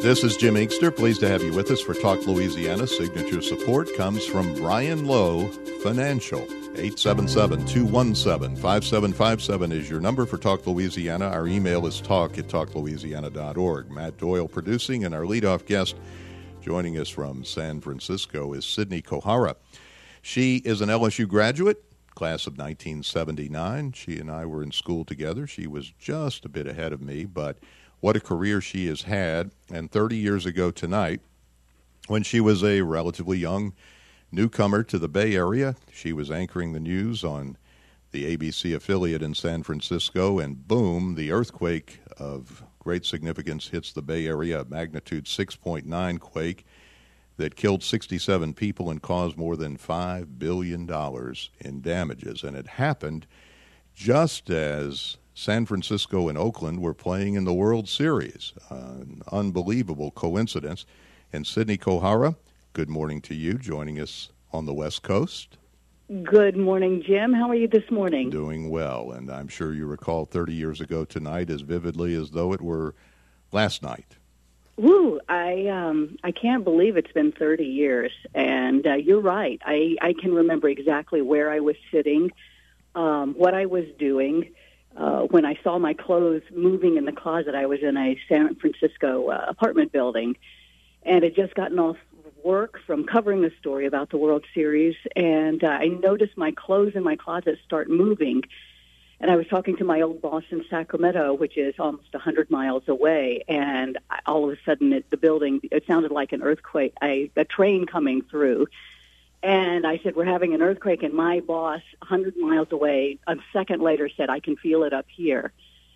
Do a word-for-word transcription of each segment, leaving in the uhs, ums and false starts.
This is Jim Inkster. Pleased to have you with us for Talk Louisiana. Signature support comes from Brian Lowe Financial. eight seven seven, two one seven, five seven five seven is your number for Talk Louisiana. Our email is talk at talk louisiana dot org. Matt Doyle producing, and our leadoff guest joining us from San Francisco is Sydney Kohara. She is an L S U graduate, class of nineteen seventy-nine. She and I were in school together. She was just a bit ahead of me, but what a career she has had. And thirty years ago tonight, when she was a relatively young newcomer to the Bay Area, she was anchoring the news on the A B C affiliate in San Francisco, and boom, the earthquake of great significance hits the Bay Area, a magnitude six point nine quake that killed sixty-seven people and caused more than five billion dollars in damages. And it happened just as San Francisco and Oakland were playing in the World Series. Uh, an unbelievable coincidence. And Sydney Kohara, good morning to you, joining us on the West Coast. Good morning, Jim. How are you this morning? Doing well, and I'm sure you recall thirty years ago tonight as vividly as though it were last night. Woo! I um, I can't believe it's been thirty years, and uh, you're right. I, I can remember exactly where I was sitting, um, what I was doing. Uh, when I saw my clothes moving in the closet, I was in a San Francisco uh, apartment building, and had just gotten off work from covering a story about the World Series, and uh, I noticed my clothes in my closet start moving, and I was talking to my old boss in Sacramento, which is almost one hundred miles away, and I, all of a sudden it, the building, it sounded like an earthquake, a, a train coming through. And I said, we're having an earthquake, and my boss, one hundred miles away, a second later said, I can feel it up here.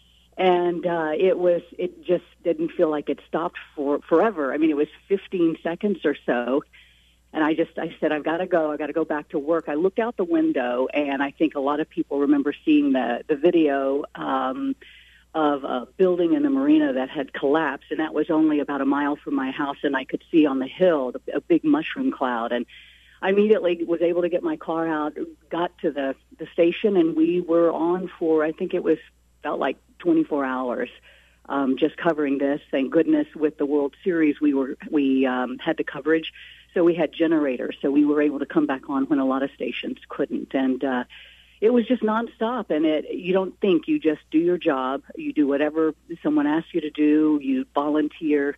And uh, it was, it just didn't feel like it stopped for forever. I mean, it was fifteen seconds or so. And I just, I said, I've got to go. I've got to go back to work. I looked out the window, and I think a lot of people remember seeing the, the video um, of a building in the marina that had collapsed, and that was only about a mile from my house, and I could see on the hill the, a big mushroom cloud. And I immediately was able to get my car out, got to the, the station, and we were on for, I think it was, felt like twenty-four hours, um, just covering this. Thank goodness with the World Series, we were we um, had the coverage, so we had generators, so we were able to come back on when a lot of stations couldn't. And uh, it was just nonstop, and it you don't think, you just do your job, you do whatever someone asks you to do, you volunteer,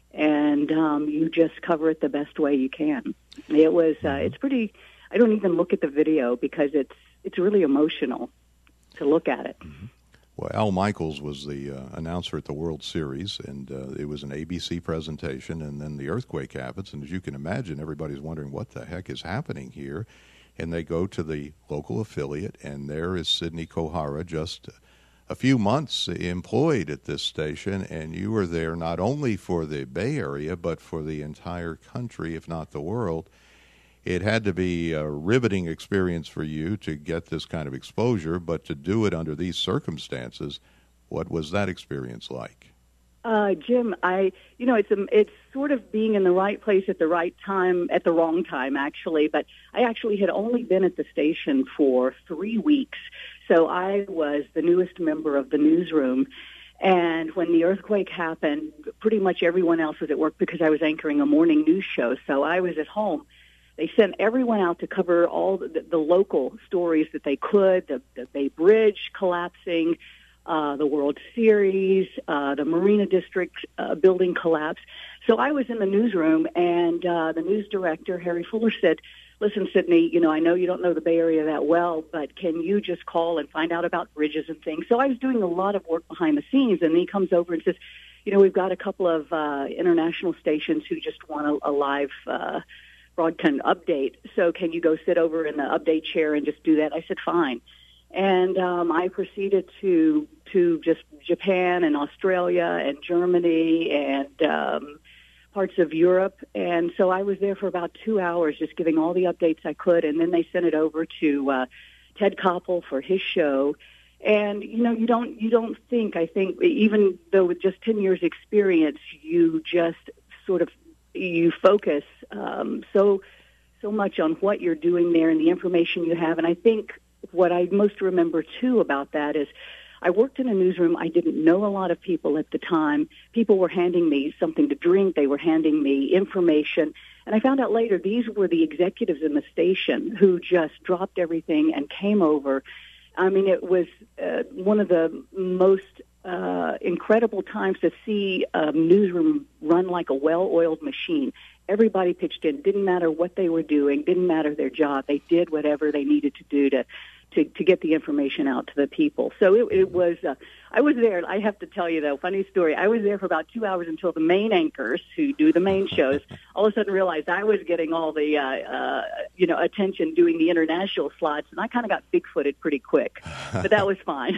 and um, you just cover it the best way you can. It was, uh, it's pretty, I don't even look at the video because it's it's really emotional to look at it. Mm-hmm. Well, Al Michaels was the uh, announcer at the World Series, and uh, it was an A B C presentation, and then the earthquake happens, and as you can imagine, everybody's wondering what the heck is happening here, and they go to the local affiliate, and there is Sydney Kohara, just a few months employed at this station, and you were there not only for the Bay Area, but for the entire country, if not the world. It had to be a riveting experience for you to get this kind of exposure, but to do it under these circumstances, what was that experience like? Uh, Jim, I, you know, it's a, it's sort of being in the right place at the right time, at the wrong time, actually. But I actually had only been at the station for three weeks, so I was the newest member of the newsroom. And when the earthquake happened, pretty much everyone else was at work because I was anchoring a morning news show, so I was at home. They sent everyone out to cover all the, the local stories that they could, the, the Bay Bridge collapsing, uh, the World Series, uh, the Marina District uh, building collapse. So I was in the newsroom, and uh, the news director, Harry Fuller, said, listen, Sydney, you know, I know you don't know the Bay Area that well, but can you just call and find out about bridges and things? So I was doing a lot of work behind the scenes, and he comes over and says, you know, we've got a couple of uh, international stations who just want a, a live uh broadcast update, so can you go sit over in the update chair and just do that? I said, fine. And um, I proceeded to to just Japan and Australia and Germany and um, parts of Europe. And so I was there for about two hours just giving all the updates I could, and then they sent it over to uh, Ted Koppel for his show. And, you know, you don't you don't think, I think, even though with just ten years experience, you just sort of you focus um, so so much on what you're doing there and the information you have. And I think what I most remember, too, about that is I worked in a newsroom. I didn't know a lot of people at the time. People were handing me something to drink. They were handing me information. And I found out later these were the executives in the station who just dropped everything and came over. I mean, it was uh, one of the most uh, incredible times to see a newsroom run like a well-oiled machine. Everybody pitched in. Didn't matter what they were doing. Didn't matter their job. They did whatever they needed to do to to, to get the information out to the people. So it, it was, uh, I was there. I have to tell you, though, funny story. I was there for about two hours until the main anchors who do the main shows all of a sudden realized I was getting all the, uh, uh, you know, attention doing the international slots, and I kind of got big-footed pretty quick. But that was fine.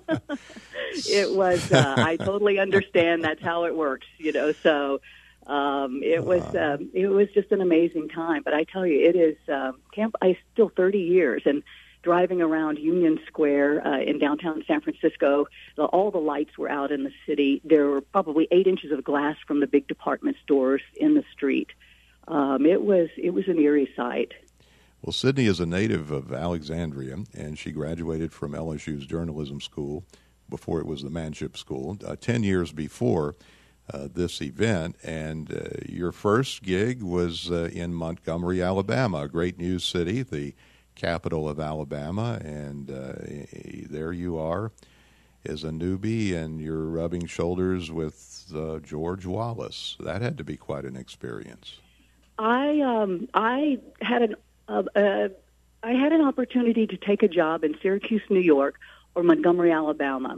It was, uh, I totally understand that's how it works, you know, so... Um, it was um, it was just an amazing time. But I tell you, it is um, Camp. I still thirty years and driving around Union Square uh, in downtown San Francisco. The, all the lights were out in the city. There were probably eight inches of glass from the big department stores in the street. Um, it was it was an eerie sight. Well, Sydney is a native of Alexandria, and she graduated from L S U's journalism school before it was the Manship School. Uh, ten years before. Uh, this event, and uh, your first gig was uh, in Montgomery, Alabama, a great news city, the capital of Alabama, and uh, there you are as a newbie, and you're rubbing shoulders with uh, George Wallace. That had to be quite an experience. I um, I had an uh, uh, I had an opportunity to take a job in Syracuse, New York, or Montgomery, Alabama,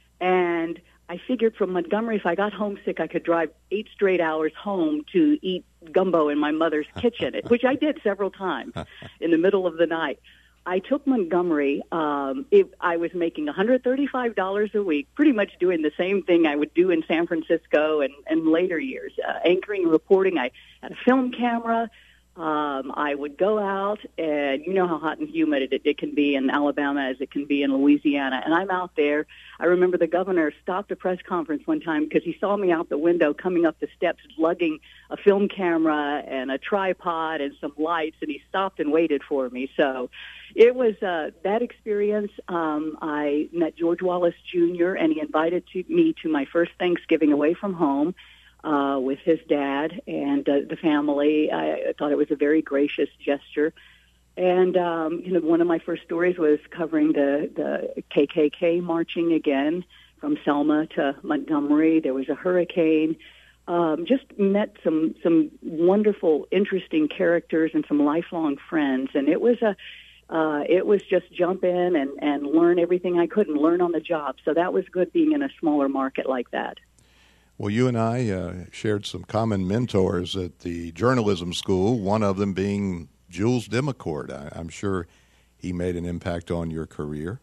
and I figured from Montgomery, if I got homesick, I could drive eight straight hours home to eat gumbo in my mother's kitchen, which I did several times in the middle of the night. I took Montgomery. Um, it, I was making one hundred thirty-five dollars a week, pretty much doing the same thing I would do in San Francisco and, and later years, uh, anchoring and reporting. I had a film camera. Um, I would go out, and you know how hot and humid it, it can be in Alabama as it can be in Louisiana. And I'm out there. I remember the governor stopped a press conference one time because he saw me out the window coming up the steps lugging a film camera and a tripod and some lights, and he stopped and waited for me. So it was uh, that experience. Um, I met George Wallace Junior, and he invited to, me to my first Thanksgiving away from home. Uh, with his dad and uh, the family. I thought it was a very gracious gesture. And, um, you know, one of my first stories was covering the, the K K K marching again from Selma to Montgomery. There was a hurricane. Um, just met some, some wonderful, interesting characters and some lifelong friends. And it was a, uh, it was just jump in and, and learn everything I could and learn on the job. So that was good being in a smaller market like that. Well, you and I uh, shared some common mentors at the journalism school, one of them being Jules Demicourt. I, I'm sure he made an impact on your career.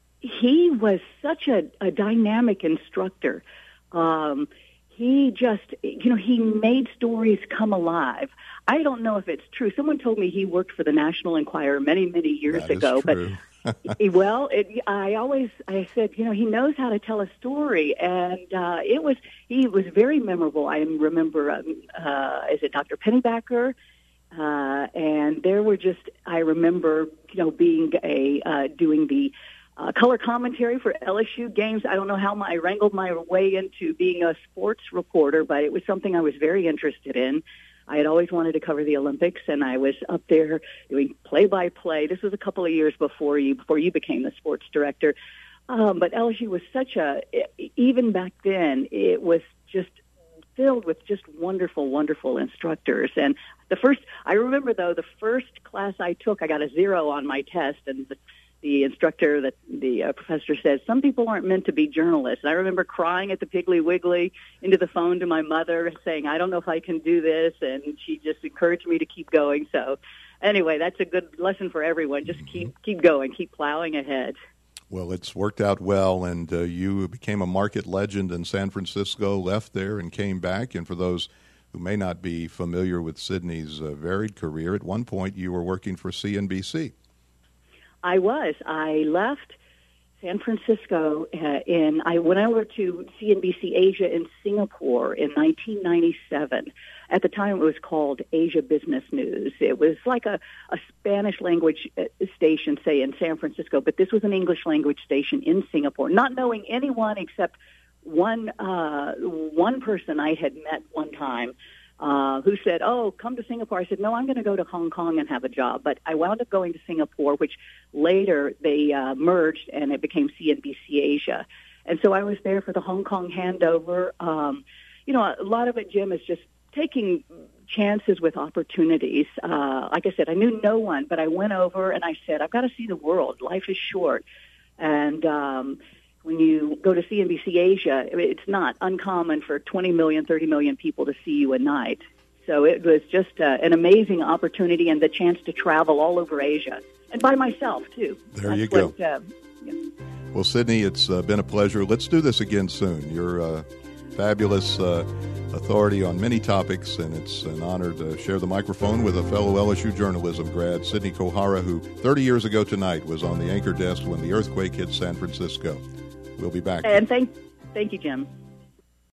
He was such a, a dynamic instructor. Um, he just, you know, he made stories come alive. I don't know if it's true. Someone told me he worked for the National Enquirer many, many years that is ago. True. But well, it, I always I said, you know, he knows how to tell a story, and uh, it was he was very memorable. I remember, um, uh, is it Doctor Pennybacker? Uh, and there were just I remember, you know, being a uh, doing the uh, color commentary for L S U games. I don't know how my, I wrangled my way into being a sports reporter, but it was something I was very interested in. I had always wanted to cover the Olympics, and I was up there doing play-by-play. This was a couple of years before you before you became the sports director. Um, but L S U was such a, even back then, it was just filled with just wonderful, wonderful instructors. And the first, I remember, though, the first class I took, I got a zero on my test, and the, the instructor, that the uh, professor says, some people aren't meant to be journalists. And I remember crying at the Piggly Wiggly into the phone to my mother saying, I don't know if I can do this. And she just encouraged me to keep going. So anyway, that's a good lesson for everyone. Just keep keep going, keep plowing ahead. Well, it's worked out well, and uh, you became a market legend in San Francisco, left there and came back. And for those who may not be familiar with Sydney's uh, varied career, at one point you were working for C N B C. I was. I left San Francisco. Uh, in I went over to C N B C Asia in Singapore in nineteen ninety-seven. At the time, it was called Asia Business News. It was like a, a Spanish language station, say, in San Francisco, but this was an English language station in Singapore. Not knowing anyone except one uh, one person I had met one time. Uh, who said, oh, come to Singapore. I said, no, I'm going to go to Hong Kong and have a job. But I wound up going to Singapore, which later they uh, merged and it became C N B C Asia. And so I was there for the Hong Kong handover. Um, you know, a lot of it, Jim, is just taking chances with opportunities. Uh, like I said, I knew no one, but I went over and I said, I've got to see the world. Life is short. And um when you go to C N B C Asia, it's not uncommon for twenty million, thirty million people to see you a night. So it was just uh, an amazing opportunity and the chance to travel all over Asia, and by myself, too. There That's you go. What, uh, yeah. Well, Sydney, it's uh, been a pleasure. Let's do this again soon. You're a fabulous uh, authority on many topics, and it's an honor to share the microphone with a fellow L S U journalism grad, Sydney Kohara, who thirty years ago tonight was on the anchor desk when the earthquake hit San Francisco. We'll be back. And thank, thank you, Jim.